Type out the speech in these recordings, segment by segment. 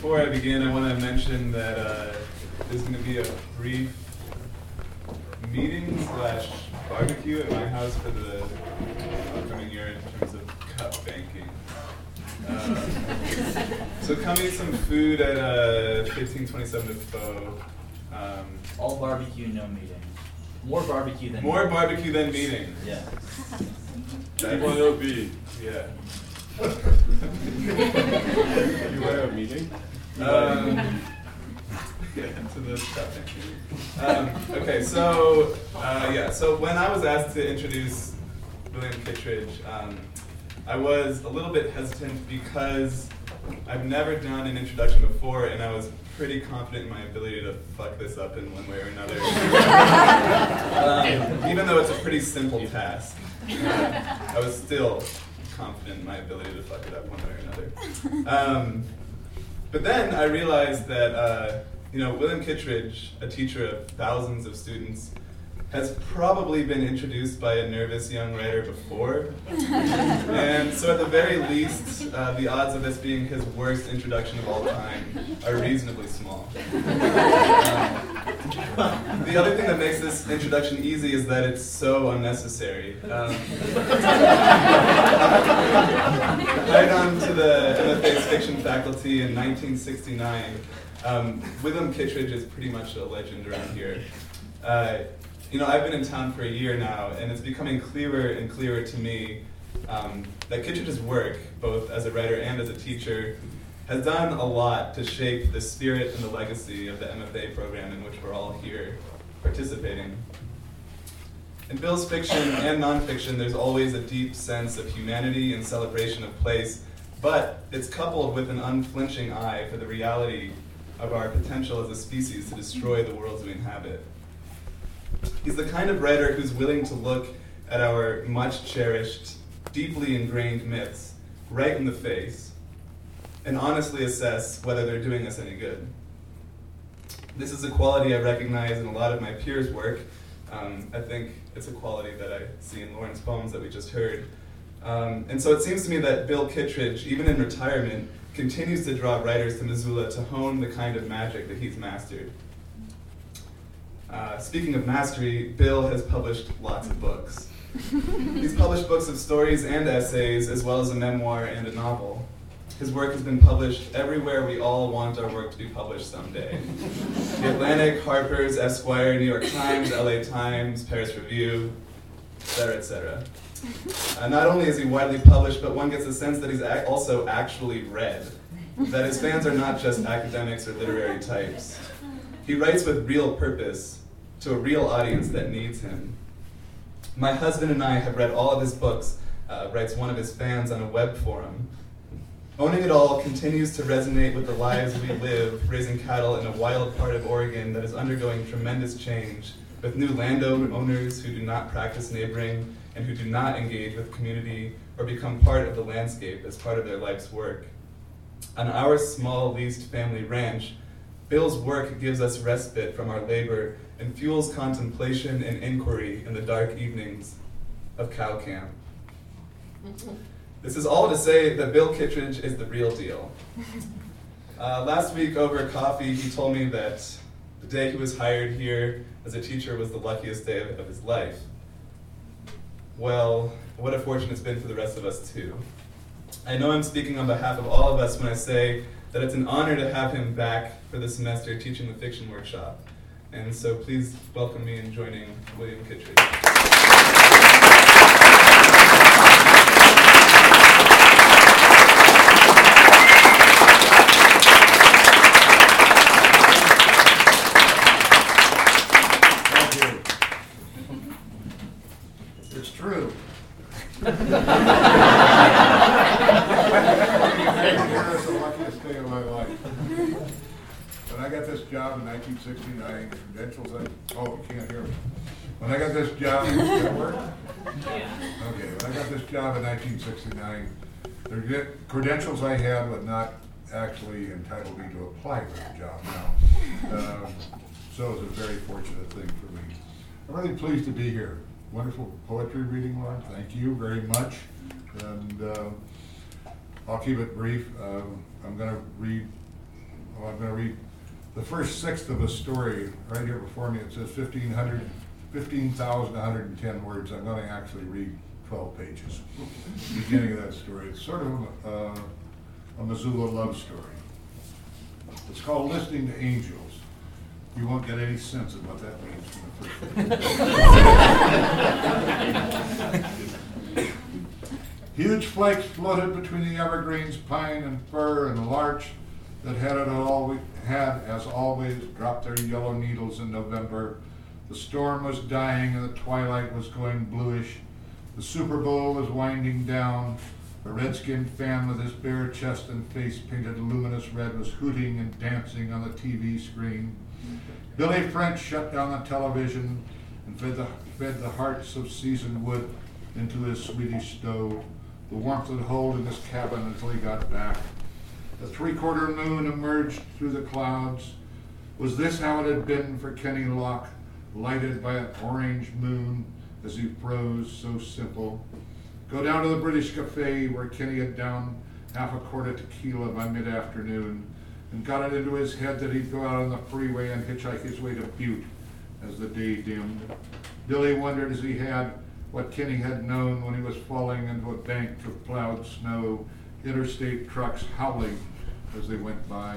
before I begin, I want to mention that there's going to be a brief meeting / barbecue at my house for the upcoming year in terms of cup banking. So come eat some food at 1527 Defoe. All barbecue, no meeting. More barbecue than meeting. Yeah. T1OB. Yeah. You want a meeting? To the cup banking. Okay, so so when I was asked to introduce William Kittredge, I was a little bit hesitant because I've never done an introduction before, and I was pretty confident in my ability to fuck this up in one way or another. Even though it's a pretty simple task, I was still confident in my ability to fuck it up one way or another. But then I realized that William Kittredge, a teacher of thousands of students, has probably been introduced by a nervous young writer before. And so at the very least, the odds of this being his worst introduction of all time are reasonably small. The other thing that makes this introduction easy is that it's so unnecessary. Hired on to the MFA's fiction faculty in 1969, William Kittredge is pretty much a legend around here. I've been in town for a year now, and it's becoming clearer and clearer to me that Kittredge's work, both as a writer and as a teacher, has done a lot to shape the spirit and the legacy of the MFA program in which we're all here participating. In Bill's fiction and nonfiction, there's always a deep sense of humanity and celebration of place, but it's coupled with an unflinching eye for the reality of our potential as a species to destroy the worlds we inhabit. He's the kind of writer who's willing to look at our much cherished, deeply ingrained myths right in the face and honestly assess whether they're doing us any good. This is a quality I recognize in a lot of my peers' work. I think it's a quality that I see in Lauren's poems that we just heard. And so it seems to me that Bill Kittredge, even in retirement, continues to draw writers to Missoula to hone the kind of magic that he's mastered. Speaking of mastery, Bill has published lots of books. He's published books of stories and essays, as well as a memoir and a novel. His work has been published everywhere we all want our work to be published someday. The Atlantic, Harper's, Esquire, New York Times, LA Times, Paris Review, etc., etc. Not only is he widely published, but one gets a sense that he's also actually read, that his fans are not just academics or literary types. He writes with real purpose to a real audience that needs him. My husband and I have read all of his books, writes one of his fans on a web forum. Owning It All continues to resonate with the lives we live, raising cattle in a wild part of Oregon that is undergoing tremendous change, with new landowners who do not practice neighboring and who do not engage with community or become part of the landscape as part of their life's work. On our small leased family ranch, Bill's work gives us respite from our labor and fuels contemplation and inquiry in the dark evenings of cow camp. This is all to say that Bill Kittredge is the real deal. Last week over coffee, he told me that the day he was hired here as a teacher was the luckiest day of his life. Well, what a fortune it's been for the rest of us too. I know I'm speaking on behalf of all of us when I say that it's an honor to have him back for the semester teaching the fiction workshop. And so please welcome me in joining William Kittredge. It's true. It's the luckiest day of my life. When I got this job in 1969, the credentials you can't hear me. When I got this job, does that work? Okay, when I got this job in 1969, the credentials I had would not actually entitle me to apply for the job now. So it was a very fortunate thing for me. I'm really pleased to be here. Wonderful poetry reading, Lauren. Thank you very much. And I'll keep it brief. I'm going to read Well, I'm going to read the first sixth of a story right here before me. It says 15,110 words. I'm going to actually read 12 pages. The beginning of that story. It's sort of a Missoula love story. It's called Listening to Angels. You won't get any sense of what that means from the first. Huge flakes floated between the evergreens, pine and fir and larch that had as always dropped their yellow needles in November. The storm was dying and the twilight was going bluish. The Super Bowl was winding down. A red-skinned fan with his bare chest and face painted luminous red was hooting and dancing on the TV screen. Billy French shut down the television and fed the hearts of seasoned wood into his Swedish stove. The warmth would hold in his cabin until he got back. The three-quarter moon emerged through the clouds. Was this how it had been for Kenny Locke, lighted by an orange moon as he froze, so simple? Go down to the British Cafe where Kenny had downed half a quart of tequila by mid-afternoon and got it into his head that he'd go out on the freeway and hitchhike his way to Butte as the day dimmed. Billy wondered as he had what Kenny had known when he was falling into a bank of plowed snow, interstate trucks howling as they went by.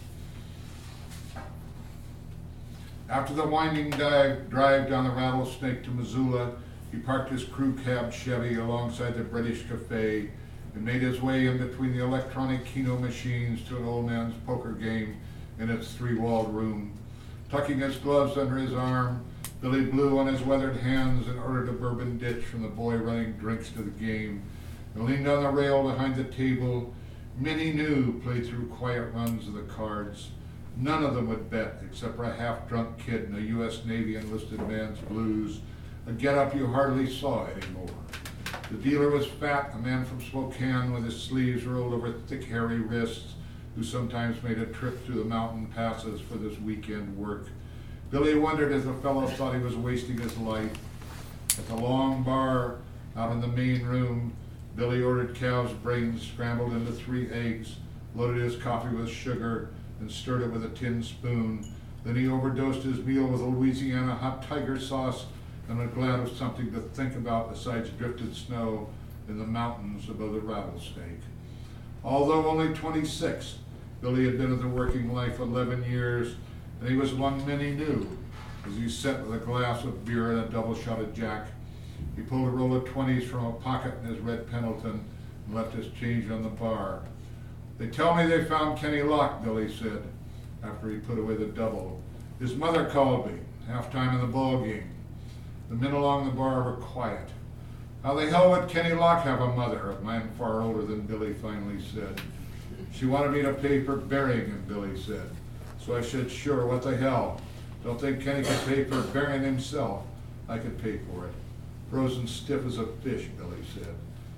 After the winding drive down the Rattlesnake to Missoula, he parked his crew cab Chevy alongside the British Cafe and made his way in between the electronic Keno machines to an old man's poker game in its three-walled room. Tucking his gloves under his arm, Billy blew on his weathered hands and ordered a bourbon ditch from the boy running drinks to the game, and leaned on the rail behind the table. Many knew played through quiet runs of the cards. None of them would bet except for a half-drunk kid in a U.S. Navy enlisted man's blues, a get-up you hardly saw anymore. The dealer was fat, a man from Spokane with his sleeves rolled over thick, hairy wrists, who sometimes made a trip through the mountain passes for this weekend work. Billy wondered if the fellow thought he was wasting his life. At the long bar out in the main room, Billy ordered cow's brains scrambled into 3 eggs, loaded his coffee with sugar, and stirred it with a tin spoon. Then he overdosed his meal with a Louisiana hot tiger sauce and was glad of something to think about besides drifted snow in the mountains above the Rattlesnake. Although only 26, Billy had been in the working life 11 years, and he was one many knew. As he sat with a glass of beer and a double shot of Jack, he pulled a roll of 20s from a pocket in his red Pendleton and left his change on the bar. They tell me they found Kenny Locke, Billy said, after he put away the double. His mother called me, halftime in the ball game. The men along the bar were quiet. How the hell would Kenny Locke have a mother? A man far older than Billy finally said. She wanted me to pay for burying him, Billy said. So I said, sure, what the hell? Don't think Kenny could pay for burying himself. I could pay for it. Frozen stiff as a fish, Billy said.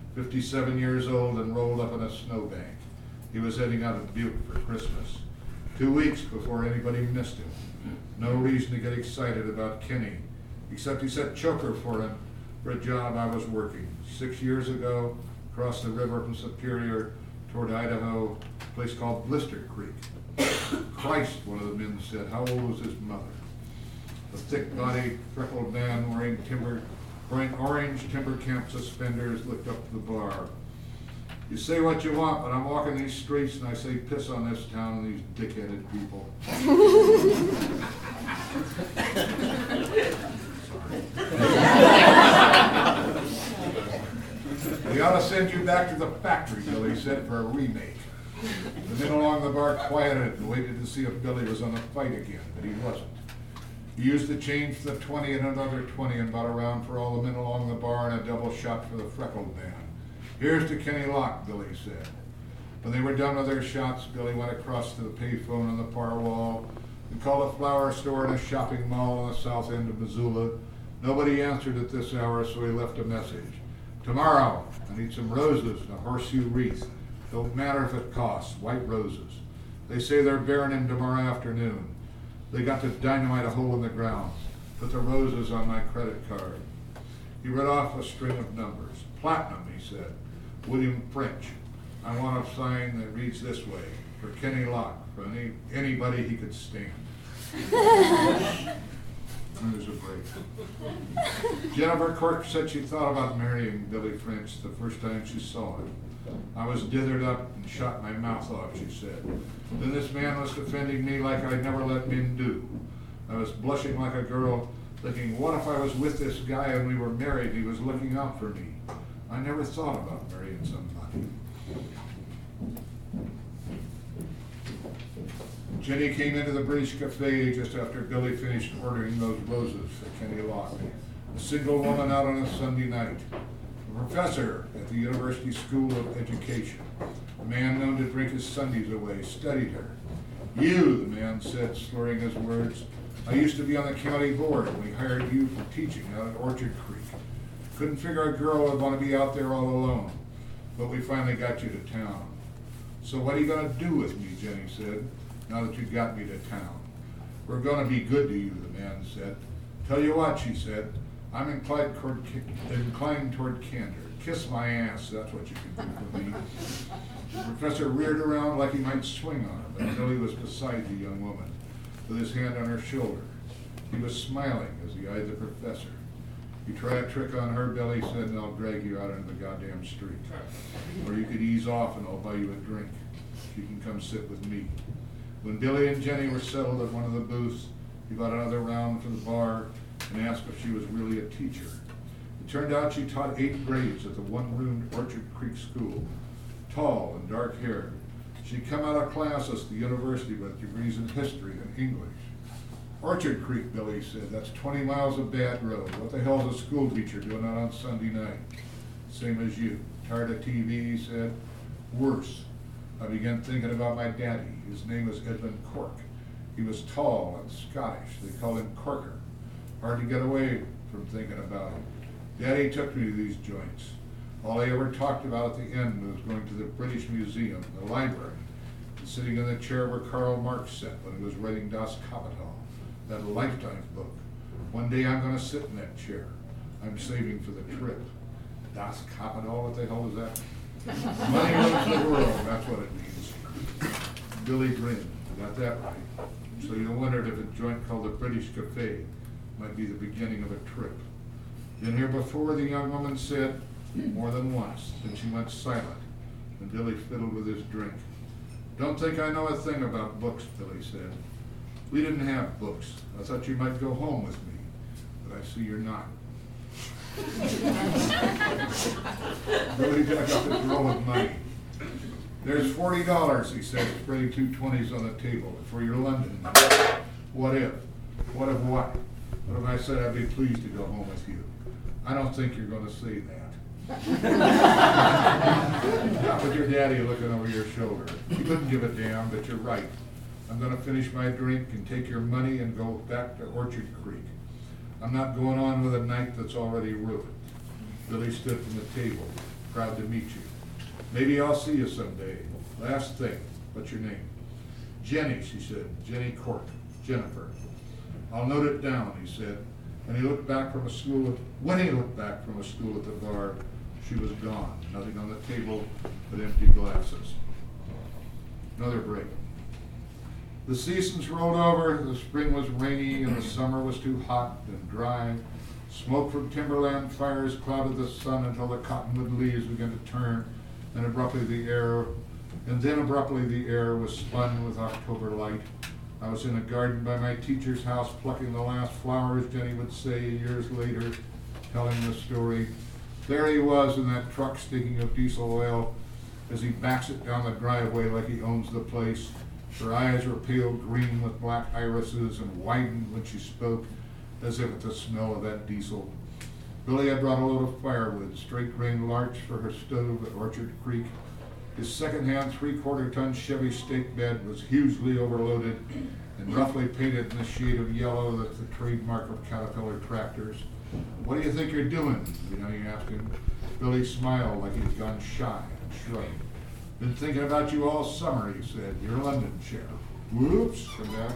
57 years old and rolled up in a snowbank. He was heading out of Butte for Christmas. 2 weeks before anybody missed him. No reason to get excited about Kenny, except he set choker for him for a job I was working 6 years ago, across the river from Superior toward Idaho, a place called Blister Creek. Christ, one of the men said. How old was his mother? A thick-bodied, freckled man wearing orange timber camp suspenders looked up to the bar. You say what you want, but I'm walking these streets and I say piss on this town and these dick-headed people. We ought to send you back to the factory, Billy said, for a remake. The men along the bar quieted and waited to see if Billy was on the fight again, but he wasn't. He used the change for the 20 and another 20 and bought a round for all the men along the bar and a double shot for the freckled man. Here's to Kenny Locke, Billy said. When they were done with their shots, Billy went across to the payphone on the far wall and called a flower store and a shopping mall on the south end of Missoula. Nobody answered at this hour, so he left a message. Tomorrow, I need some roses and a horseshoe wreath. Don't matter if it costs, white roses. They say they're burying him tomorrow afternoon. They got to dynamite a hole in the ground. Put the roses on my credit card. He read off a string of numbers. Platinum, he said. William French. I want a sign that reads this way. for Kenny Locke, for anybody he could stand. There's a break. Jennifer Cork said she thought about marrying Billy French the first time she saw him. I was dithered up and shot my mouth off, she said. Then this man was defending me like I'd never let men do. I was blushing like a girl, thinking, what if I was with this guy and we were married and he was looking out for me? I never thought about marrying somebody. Jenny came into the British Cafe just after Billy finished ordering those roses for Kenny Locke. A single woman out on a Sunday night. A professor at the University School of Education. A man known to drink his Sundays away, studied her. You, the man said, slurring his words. I used to be on the county board and we hired you for teaching out at Orchard Creek. Couldn't figure a girl would want to be out there all alone. But we finally got you to town. So what are you going to do with me, Jenny said, now that you got me to town? We're going to be good to you, the man said. Tell you what, she said, I'm inclined toward candor. Kiss my ass, that's what you can do for me. The professor reared around like he might swing on her, but Billy was beside the young woman, with his hand on her shoulder. He was smiling as he eyed the professor. You try a trick on her, Billy said, and I'll drag you out into the goddamn street. Or you could ease off and I'll buy you a drink. You can come sit with me. When Billy and Jenny were settled at one of the booths, he got another round for the bar and asked if she was really a teacher. It turned out she taught 8 grades at the one-roomed Orchard Creek School. Tall and dark-haired. She'd come out of classes at the university with degrees in history and English. Orchard Creek, Billy said, that's 20 miles of bad road. What the hell's a school teacher doing out on Sunday night? Same as you. Tired of TV, he said. Worse. I began thinking about my daddy. His name was Edmund Cork. He was tall and Scottish. They called him Corker. Hard to get away from thinking about him. Daddy took me to these joints. All I ever talked about at the end was going to the British Museum, the library, and sitting in the chair where Karl Marx sat when he was writing Das Kapital, that Lifetime book. One day I'm going to sit in that chair. I'm saving for the trip. Das Kapital, what the hell is that? Money rules the world, that's what it means. Billy grinned. Got that right. So you wondered if a joint called the British Cafe might be the beginning of a trip. Been here before, the young woman said, more than once. Then she went silent, and Billy fiddled with his drink. Don't think I know a thing about books, Billy said. We didn't have books. I thought you might go home with me, but I see you're not. Billy dug up his roll of money. There's $40, he said, spreading 2 20s on the table for your London money. What if? What if what? What if I said I'd be pleased to go home with you? I don't think you're going to say that. Not with your daddy looking over your shoulder. He couldn't give a damn, but you're right. I'm going to finish my drink and take your money and go back to Orchard Creek. I'm not going on with a night that's already ruined. Billy stood from the table, proud to meet you. Maybe I'll see you someday. Last thing, what's your name? Jenny, she said. Jenny Cork. Jennifer. I'll note it down, he said. And he looked back from a stool. When he looked back from a stool at the bar, she was gone. Nothing on the table but empty glasses. Another break. The seasons rolled over. The spring was rainy and the summer was too hot and dry. Smoke from timberland fires clouded the sun until the cottonwood leaves began to turn, and abruptly the air was spun with October light. I was in a garden by my teacher's house plucking the last flowers, Jenny would say years later, telling the story. There he was in that truck stinking of diesel oil as he backs it down the driveway like he owns the place. Her eyes were pale green with black irises and widened when she spoke as if at the smell of that diesel. Billy had brought a load of firewood, straight-grained larch for her stove at Orchard Creek. His second-hand 3/4-ton Chevy stake bed was hugely overloaded and roughly painted in the shade of yellow that's the trademark of Caterpillar tractors. What do you think you're doing? Jenny asked him. Billy smiled like he'd gone shy and shrugged. Been thinking about you all summer, he said. Your London sheriff. Whoops, come back.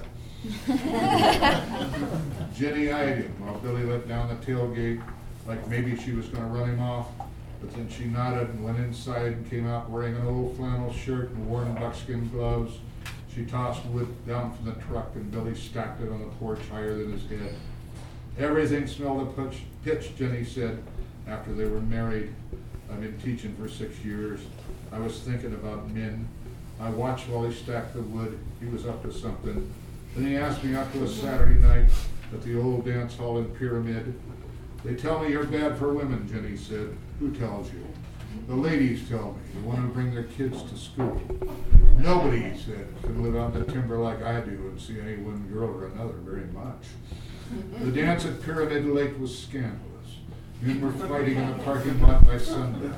Jenny eyed him while Billy let down the tailgate like maybe she was going to run him off. But then she nodded and went inside and came out wearing an old flannel shirt and worn buckskin gloves. She tossed wood down from the truck and Billy stacked it on the porch higher than his head. Everything smelled of pitch, Jenny said, after they were married. I've been teaching for 6 years. I was thinking about Min. I watched while he stacked the wood. He was up to something. Then he asked me out to a Saturday night at the old dance hall in Pyramid. They tell me you're bad for women, Jenny said. Who tells you? The ladies tell me, the one who bring their kids to school. Nobody, he said, can live out in the timber like I do and see any one girl or another very much. The dance at Pyramid Lake was scandalous. Men were fighting in the parking lot by sundown.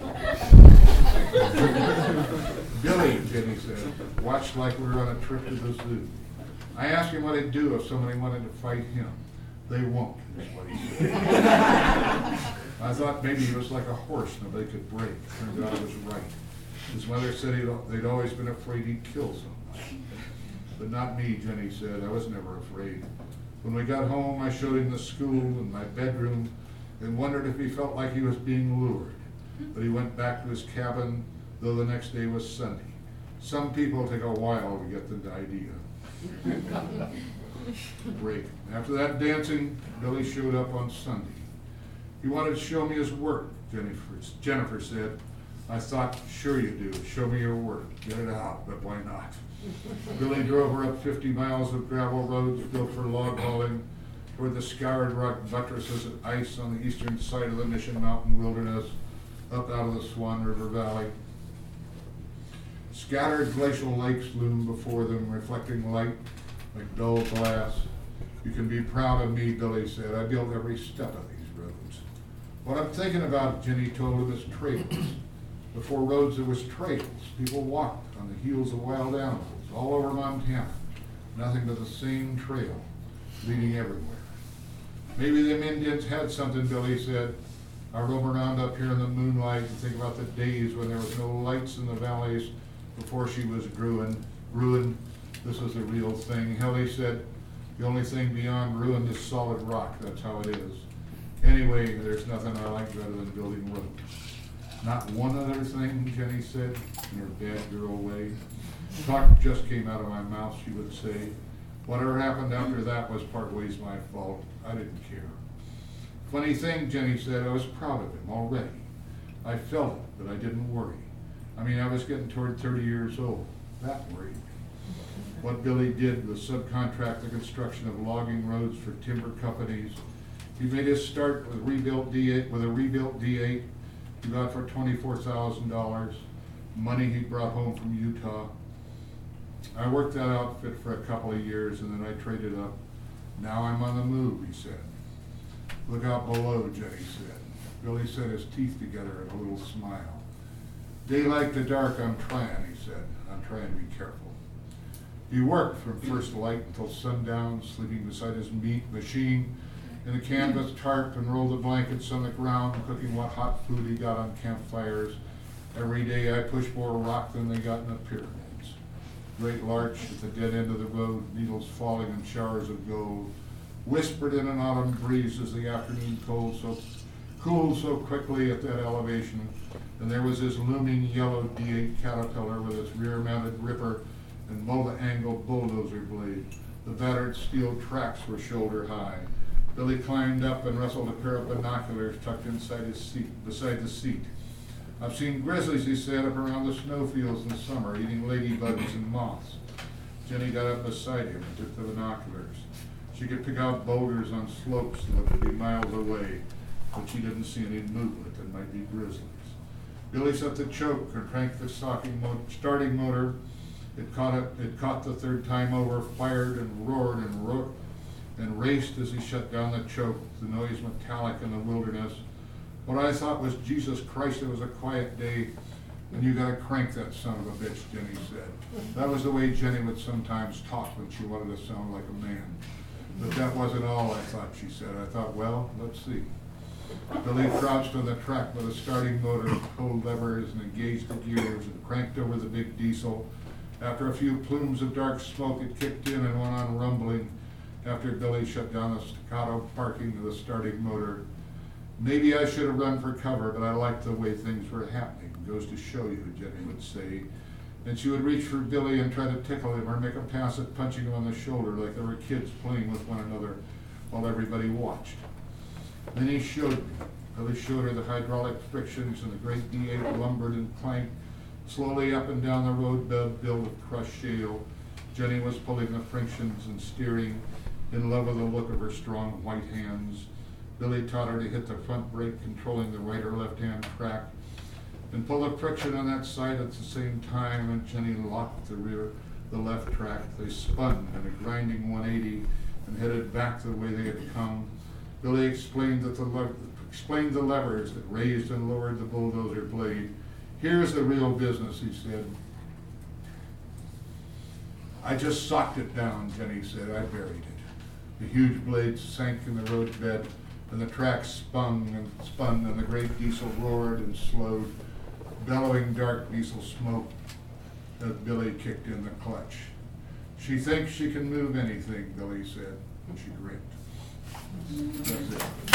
Billy, Jenny said, watched like we were on a trip to the zoo. I asked him what he'd do if somebody wanted to fight him. They won't, is what he said. I thought maybe he was like a horse nobody could break. Turned out I was right. His mother said they'd always been afraid he'd kill somebody. But not me, Jenny said. I was never afraid. When we got home, I showed him the school and my bedroom and wondered if he felt like he was being lured. But he went back to his cabin, though the next day was Sunday. Some people take a while to get the idea. Break. After that dancing, Billy showed up on Sunday. He wanted to show me his work, Jennifer said. I thought, sure you do. Show me your work. Get it out, but why not? Billy drove her up 50 miles of gravel roads built for log hauling toward the scoured rock buttresses of ice on the eastern side of the Mission Mountain wilderness, up out of the Swan River Valley. Scattered glacial lakes loomed before them, reflecting light like dull glass. You can be proud of me, Billy said. I built every step of these roads. What I'm thinking about, Jenny told him, is trails. Before roads, there was trails. People walked on the heels of wild animals all over Montana. Nothing but the same trail leading everywhere. Maybe them Indians had something, Billy said. I roam around up here in the moonlight and think about the days when there was no lights in the valleys before she was ruined. This was the real thing. Helly said, the only thing beyond ruin is solid rock. That's how it is. Anyway, there's nothing I like better than building roads. Not one other thing, Jenny said, in her bad girl way. Talk just came out of my mouth, she would say. Whatever happened after that was part ways my fault. I didn't care. Funny thing, Jenny said, I was proud of him already. I felt it, but I didn't worry. I mean, I was getting toward 30 years old. That worried me. What Billy did was subcontract the construction of logging roads for timber companies. He made his start with a rebuilt D8 he got for $24,000, money he brought home from Utah. I worked that outfit for a couple of years and then I traded up. Now I'm on the move, he said. Look out below, Jenny said. Billy set his teeth together in a little smile. Daylight to dark, I'm trying, he said. I'm trying to be careful. He worked from first light until sundown, sleeping beside his machine in a canvas tarp and rolled the blankets on the ground, cooking what hot food he got on campfires. Every day I pushed more rock than they got in the pyramids. Great larch at the dead end of the road, needles falling in showers of gold, whispered in an autumn breeze as the afternoon cooled so quickly at that elevation. And there was his looming yellow D8 Caterpillar with its rear-mounted ripper and multi-angled bulldozer blade. The battered steel tracks were shoulder high. Billy climbed up and wrestled a pair of binoculars tucked inside his seat, beside the seat. I've seen grizzlies, he said, up around the snowfields in summer, eating ladybugs and moths. Jenny got up beside him and took the binoculars. She could pick out boulders on slopes that looked to be miles away, but she didn't see any movement that might be grizzlies. Billy set the choke and cranked the starting motor. It caught the third time over, fired and roared and raced as he shut down the choke, the noise metallic in the wilderness. What I thought was, Jesus Christ, it was a quiet day, and you gotta crank that son of a bitch, Jenny said. That was the way Jenny would sometimes talk when she wanted to sound like a man. But that wasn't all, I thought, she said. I thought, well, let's see. Billy crouched on the track with a starting motor, pulled levers and engaged the gears and cranked over the big diesel. After a few plumes of dark smoke, it kicked in and went on rumbling after Billy shut down the staccato parking of the starting motor. Maybe I should have run for cover, but I liked the way things were happening. Goes to show you, Jenny would say. And she would reach for Billy and try to tickle him or make a pass at punching him on the shoulder like they were kids playing with one another while everybody watched. Then he showed me. Billy showed her the hydraulic frictions, and the great D8 lumbered and clanked slowly up and down the road bed filled with crushed shale. Jenny was pulling the frictions and steering, in love with the look of her strong white hands. Billy taught her to hit the front brake, controlling the right or left-hand track, and pull the friction on that side at the same time, and Jenny locked the left track. They spun in a grinding 180 and headed back the way they had come. Billy explained the levers that raised and lowered the bulldozer blade. Here's the real business, he said. I just socked it down, Jenny said. I buried it. The huge blades sank in the road bed, and the track spun, and the great diesel roared and slowed, bellowing dark diesel smoke as Billy kicked in the clutch. She thinks she can move anything, Billy said, and she grinned. That's it.